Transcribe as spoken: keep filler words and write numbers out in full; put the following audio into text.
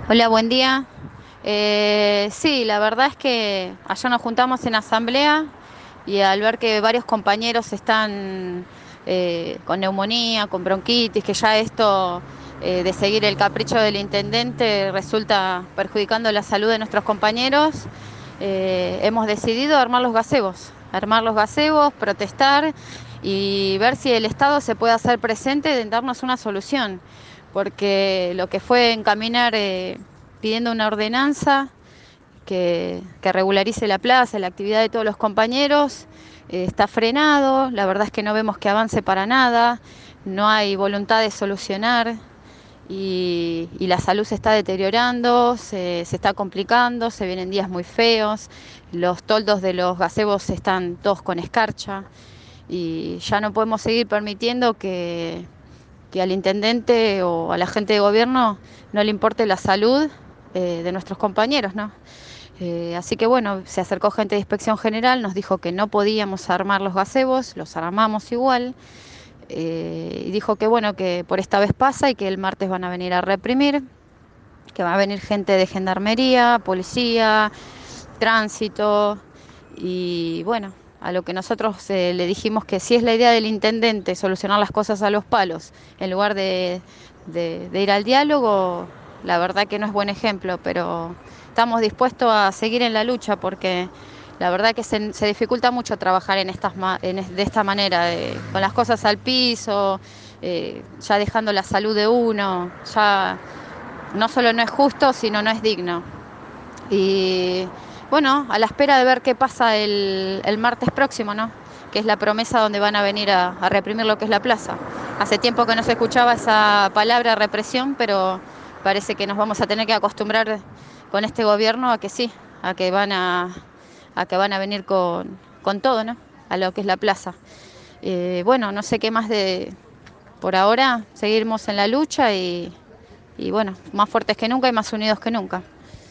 Hola, buen día. Eh, sí, la verdad es que ayer nos juntamos en asamblea y al ver que varios compañeros están eh, con neumonía, con bronquitis, que ya esto eh, de seguir el capricho del intendente resulta perjudicando la salud de nuestros compañeros, eh, hemos decidido armar los gazebos, armar los gazebos, protestar y ver si el Estado se puede hacer presente en darnos una solución, porque lo que fue encaminar eh, pidiendo una ordenanza que, que regularice la plaza, la actividad de todos los compañeros, eh, está frenado, la verdad es que no vemos que avance para nada, no hay voluntad de solucionar y, y la salud se está deteriorando, se, se está complicando, se vienen días muy feos, los toldos de los gazebos están todos con escarcha y ya no podemos seguir permitiendo que, que al intendente o a la gente de gobierno no le importe la salud eh, de nuestros compañeros, ¿no? Eh, así que bueno, se acercó gente de Inspección General, nos dijo que no podíamos armar los gazebos, los armamos igual, eh, y dijo que bueno, que por esta vez pasa y que el martes van a venir a reprimir, que va a venir gente de gendarmería, policía, tránsito, y bueno, a lo que nosotros eh, le dijimos que si es la idea del intendente solucionar las cosas a los palos, en lugar de, de, de ir al diálogo, la verdad que no es buen ejemplo, pero estamos dispuestos a seguir en la lucha porque la verdad que se, se dificulta mucho trabajar en estas ma- en es- de esta manera, de- con las cosas al piso, eh, ya dejando la salud de uno, ya no solo no es justo, sino no es digno. Y bueno, a la espera de ver qué pasa el, el martes próximo, ¿no? Que es la promesa donde van a venir a, a reprimir lo que es la plaza. Hace tiempo que no se escuchaba esa palabra represión, pero parece que nos vamos a tener que acostumbrar con este gobierno a que sí, a que van a, a que van a venir con, con todo, ¿no? A lo que es la plaza. Eh, bueno, no sé qué más de... Por ahora seguimos en la lucha y, y bueno, más fuertes que nunca y más unidos que nunca.